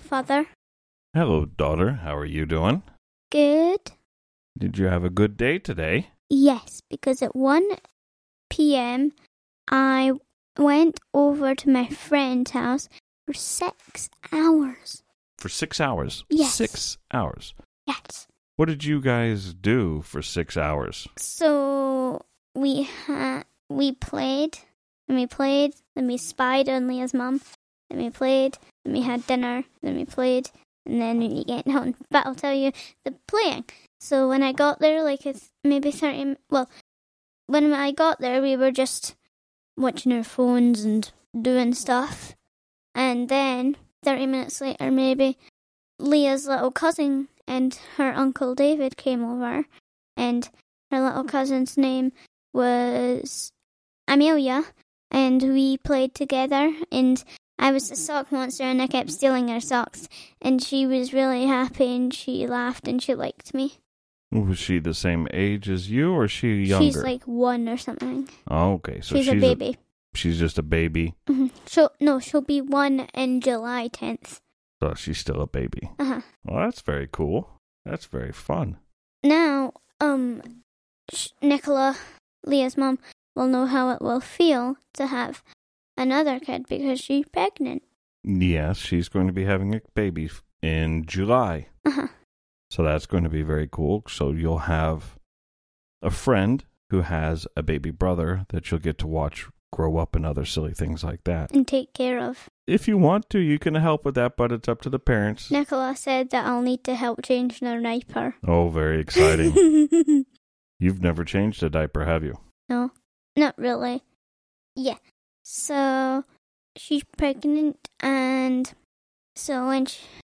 Father. Hello, daughter. How are you doing? Good. Did you have a good day today? Yes, because at 1 p.m. I went over to my friend's house for 6 hours. For 6 hours? Yes. 6 hours. Yes. What did you guys do for 6 hours? So we played, and we played, then we spied on Leah's mum, then we played, then we had dinner, then we played, and then we get home. But I'll tell you the playing. So when I got there, like it's maybe 30, when I got there, we were just watching our phones and doing stuff. And then 30 minutes later, maybe, Leah's little cousin and her uncle David came over, and her little cousin's name was Amelia, and we played together, and I was the sock monster, and I kept stealing her socks, and she was really happy, and she laughed, and she liked me. Was she the same age as you, or is she younger? She's like 1 or something. Oh, okay. So she's a baby. She's just a baby? Mm-hmm. She'll be 1 in July 10th. So she's still a baby. Uh-huh. Well, that's very cool. That's very fun. Now, Nicola, Leah's mom, will know how it will feel to have another kid because she's pregnant. Yes, she's going to be having a baby in July. Uh-huh. So that's going to be very cool. So you'll have a friend who has a baby brother that you'll get to watch grow up and other silly things like that. And take care of. If you want to, you can help with that, but it's up to the parents. Nicola said that I'll need to help change their diaper. Oh, very exciting. You've never changed a diaper, have you? No, not really. Yeah. So, she's pregnant, and so when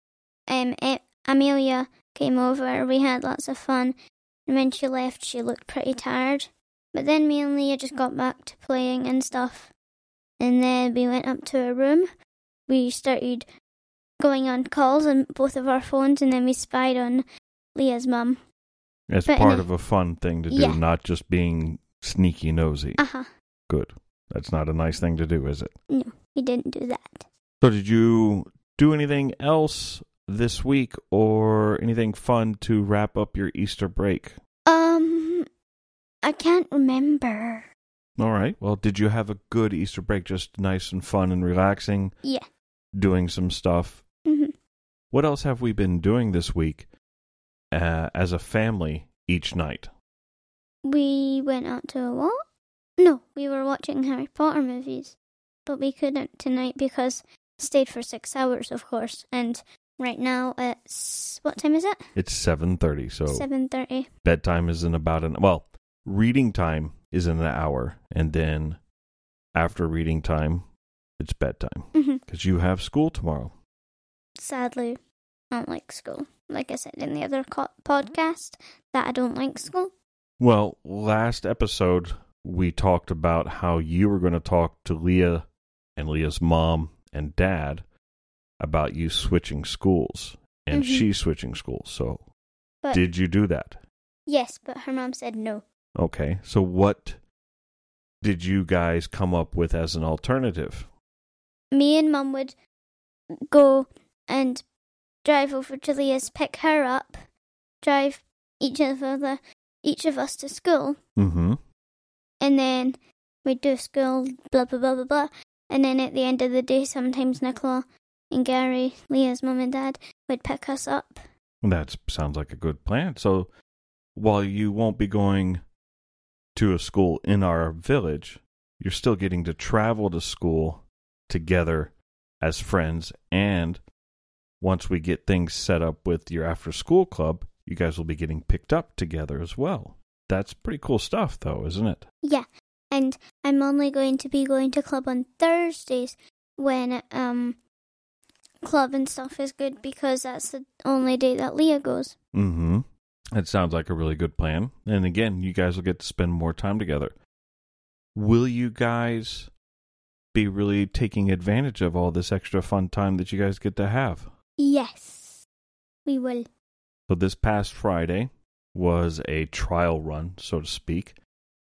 Amelia came over, we had lots of fun, and when she left, she looked pretty tired. But then me and Leah just got back to playing and stuff, and then we went up to her room. We started going on calls on both of our phones, and then we spied on Leah's mum. As part of a fun thing to do, yeah. Not just being sneaky nosy. Uh-huh. Good. That's not a nice thing to do, is it? No, he didn't do that. So did you do anything else this week or anything fun to wrap up your Easter break? I can't remember. All right. Well, did you have a good Easter break? Just nice and fun and relaxing? Yeah. Doing some stuff? Mm-hmm. What else have we been doing this week as a family each night? We went out to a walk. No, we were watching Harry Potter movies. But we couldn't tonight because it stayed for 6 hours, of course. And right now it's... What time is it? It's 7:30, so... 7:30. Bedtime is in about reading time is in an hour, and then after reading time, it's bedtime. Because you have school tomorrow. Sadly, I don't like school. Like I said in the other podcast, that I don't like school. Well, last episode, we talked about how you were going to talk to Leah and Leah's mom and dad about you switching schools, and she's switching schools. So, did you do that? Yes, but her mom said no. Okay, so what did you guys come up with as an alternative? Me and Mum would go and drive over to Leah's, pick her up, drive each of us to school, and then we'd do school, blah, blah, blah, blah, blah, and then at the end of the day, sometimes Nicola and Gary, Leah's mum and dad, would pick us up. That sounds like a good plan. So, while you won't be going to a school in our village, you're still getting to travel to school together as friends, and once we get things set up with your after-school club, you guys will be getting picked up together as well. That's pretty cool stuff, though, isn't it? Yeah, and I'm only going to be going to club on Thursdays when club and stuff is good, because that's the only day that Leah goes. That sounds like a really good plan. And again, you guys will get to spend more time together. Will you guys be really taking advantage of all this extra fun time that you guys get to have? Yes, we will. So this past Friday was a trial run, so to speak.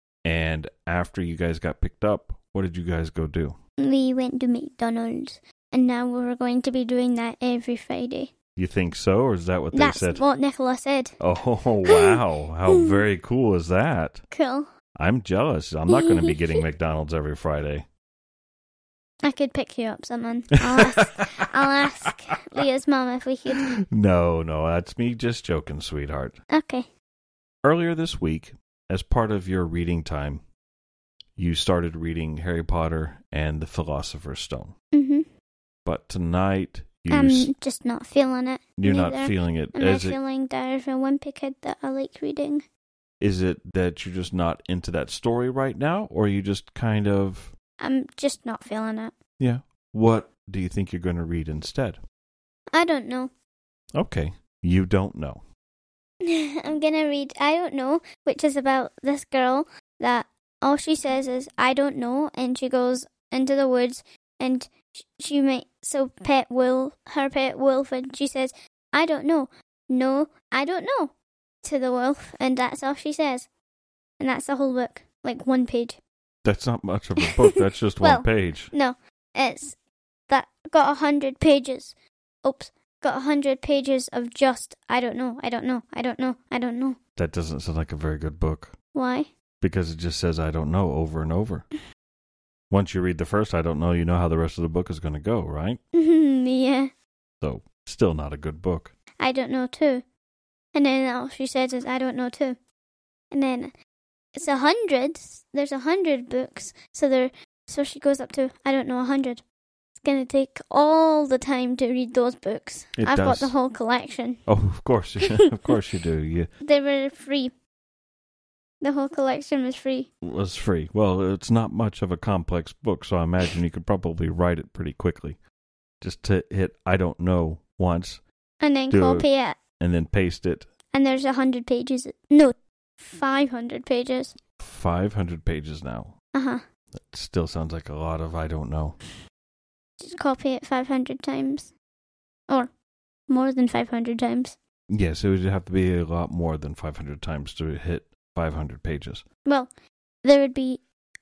And after you guys got picked up, what did you guys go do? We went to McDonald's and now we're going to be doing that every Friday. You think so, or is that what they said? That's what Nicola said. Oh, wow. How very cool is that? Cool. I'm jealous. I'm not going to be getting McDonald's every Friday. I could pick you up someone. I'll ask Leah's mom if we could. No, that's me just joking, sweetheart. Okay. Earlier this week, as part of your reading time, you started reading Harry Potter and the Philosopher's Stone. Mm-hmm. But tonight, I'm just not feeling it. You're neither. not feeling it. I'm not feeling that of a wimpy kid that I like reading. Is it that you're just not into that story right now, or are you just kind of... I'm just not feeling it. Yeah. What do you think you're going to read instead? I don't know. Okay. You don't know. I'm going to read I Don't Know, which is about this girl that all she says is, I don't know, and she goes into the woods, and she makes her pet wolf, and she says, I don't know. No, I don't know, to the wolf, and that's all she says. And that's the whole book, like 1 page. That's not much of a book, that's just well, 1 page. No, it's that got 100 pages. Oops. Got 100 pages of just, I don't know. That doesn't sound like a very good book. Why? Because it just says, I don't know, over and over. Once you read the first, I don't know, you know how the rest of the book is going to go, right? Yeah. So, still not a good book. I don't know too. And then all she says is, I don't know too. And then it's 100. There's 100 books. So she goes up to, I don't know, 100. Going to take all the time to read those books. I've got the whole collection. Oh, of course. Of course you do. Yeah. They were free. The whole collection was free. It was free. Well, it's not much of a complex book, so I imagine you could probably write it pretty quickly. Just to hit I don't know once. And then copy it. And then paste it. And there's 100 pages. No, 500 pages. 500 pages now. Uh-huh. That still sounds like a lot of I don't know. Just copy it 500 times. Or more than 500 times. Yes, it would have to be a lot more than 500 times to hit 500 pages. Well, there would be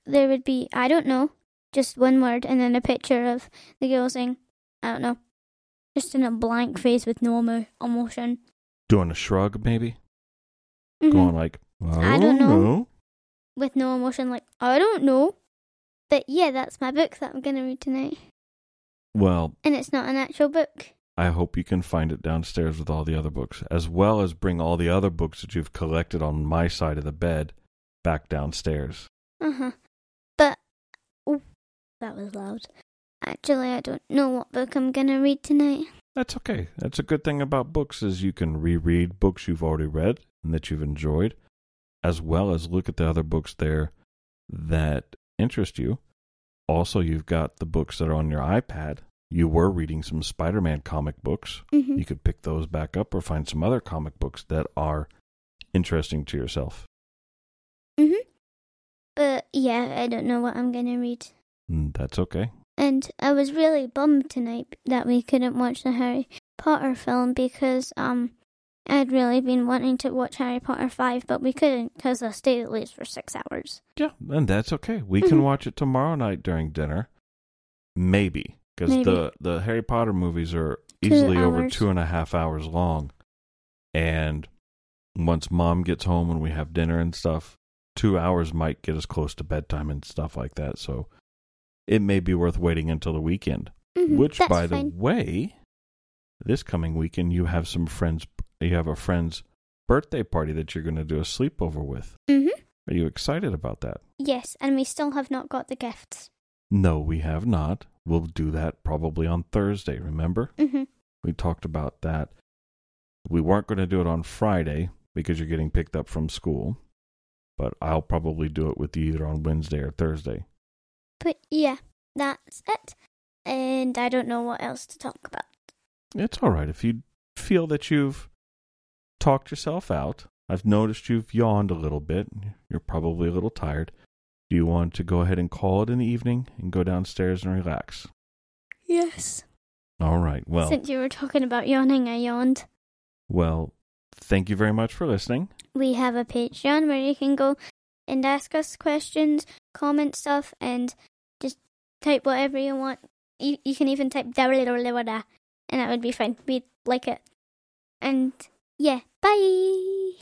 I don't know, just one word, and then a picture of the girl saying, I don't know. Just in a blank face with no emotion. Doing a shrug, maybe? Mm-hmm. Going like, I don't know. With no emotion, like, I don't know. But yeah, that's my book that I'm going to read tonight. Well... And it's not an actual book. I hope you can find it downstairs with all the other books, as well as bring all the other books that you've collected on my side of the bed back downstairs. Uh-huh. But, oh, that was loud. Actually, I don't know what book I'm going to read tonight. That's okay. That's a good thing about books is you can reread books you've already read and that you've enjoyed, as well as look at the other books there that interest you. Also, you've got the books that are on your iPad. You were reading some Spider-Man comic books. Mm-hmm. You could pick those back up or find some other comic books that are interesting to yourself. Mm-hmm. But, yeah, I don't know what I'm going to read. That's okay. And I was really bummed tonight that we couldn't watch the Harry Potter film because I'd really been wanting to watch Harry Potter 5, but we couldn't because I stayed at least for 6 hours. Yeah, and that's okay. We can watch it tomorrow night during dinner. Maybe. Because the Harry Potter movies are easily over 2.5 hours long. And once Mom gets home and we have dinner and stuff, 2 hours might get us close to bedtime and stuff like that. So it may be worth waiting until the weekend. Mm-hmm, which, by the way, this coming weekend you have a friend's birthday party that you're going to do a sleepover with. Mm-hmm. Are you excited about that? Yes, and we still have not got the gifts. No, we have not. We'll do that probably on Thursday, remember? Mm-hmm. We talked about that. We weren't going to do it on Friday because you're getting picked up from school, but I'll probably do it with you either on Wednesday or Thursday. But yeah, that's it. And I don't know what else to talk about. It's all right. If you feel that you've talked yourself out, I've noticed you've yawned a little bit. You're probably a little tired. Do you want to go ahead and call it in the evening and go downstairs and relax? Yes. All right. Well, since you were talking about yawning, I yawned. Well, thank you very much for listening. We have a Patreon where you can go and ask us questions, comment stuff, and just type whatever you want you can even type da and that would be fine. We'd like it. And yeah, bye.